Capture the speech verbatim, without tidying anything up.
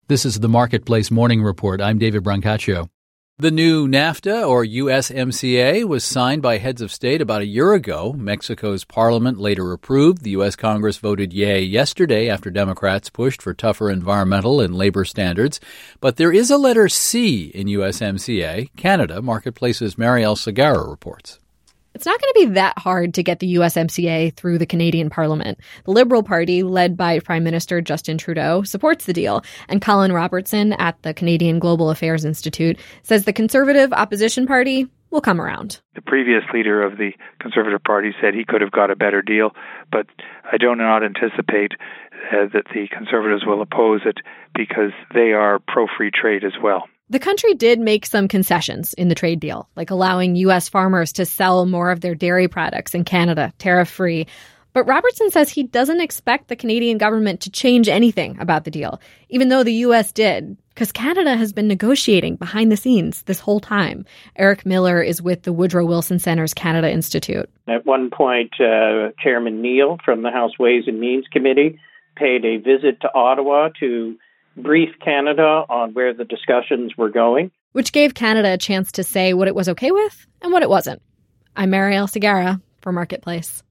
This is the Marketplace Morning Report. I'm David Brancaccio. The new NAFTA, or U S M C A, was signed by heads of state about a year ago. Mexico's parliament later approved. The U S Congress voted yay yesterday after Democrats pushed for tougher environmental and labor standards. But there is a letter C in U S M C A. Canada, Marketplace's Marielle Segarra reports. It's not going to be that hard to get the U S M C A through the Canadian Parliament. The Liberal Party, led by Prime Minister Justin Trudeau, supports the deal. And Colin Robertson at the Canadian Global Affairs Institute says the Conservative Opposition Party will come around. The previous leader of the Conservative Party said he could have got a better deal, but I do not anticipate uh, that the Conservatives will oppose it because they are pro-free trade as well. The country did make some concessions in the trade deal, like allowing U S farmers to sell more of their dairy products in Canada, tariff-free. But Robertson says he doesn't expect the Canadian government to change anything about the deal, even though the U S did, because Canada has been negotiating behind the scenes this whole time. Eric Miller is with the Woodrow Wilson Center's Canada Institute. At one point, uh, Chairman Neal from the House Ways and Means Committee paid a visit to Ottawa to brief Canada on where the discussions were going. Which gave Canada a chance to say what it was okay with and what it wasn't. I'm Marielle Segarra for Marketplace.